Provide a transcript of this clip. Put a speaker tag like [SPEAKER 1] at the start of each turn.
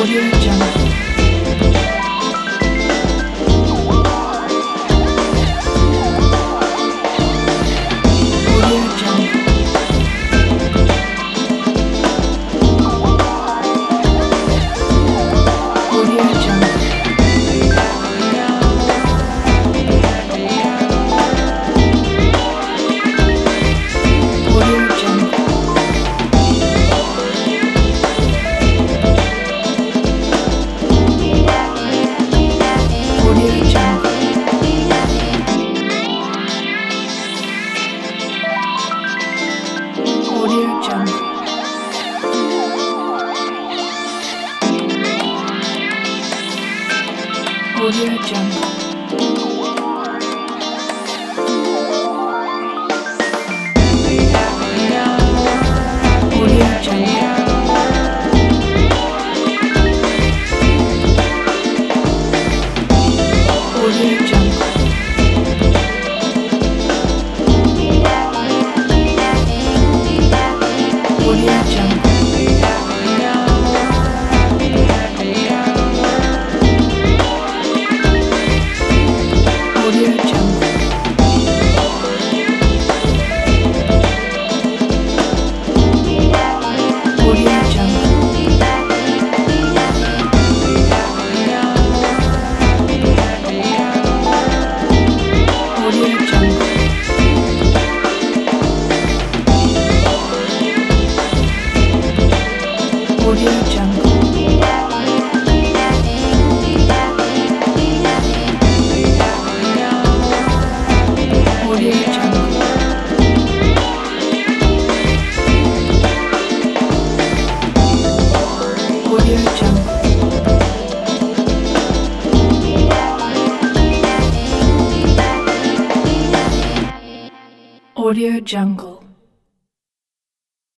[SPEAKER 1] Audio Jungle. Audio Jungle. Audio Jungle. Audio Jungle. Audio Jungle. Audio Jungle. Audio Jungle. Audio Jungle. Audio Jungle. Audio Jungle. Audio Jungle. Audio Jungle. Audio Jungle. Audio Jungle. Audio Jungle. Audio Jungle. Audio Jungle.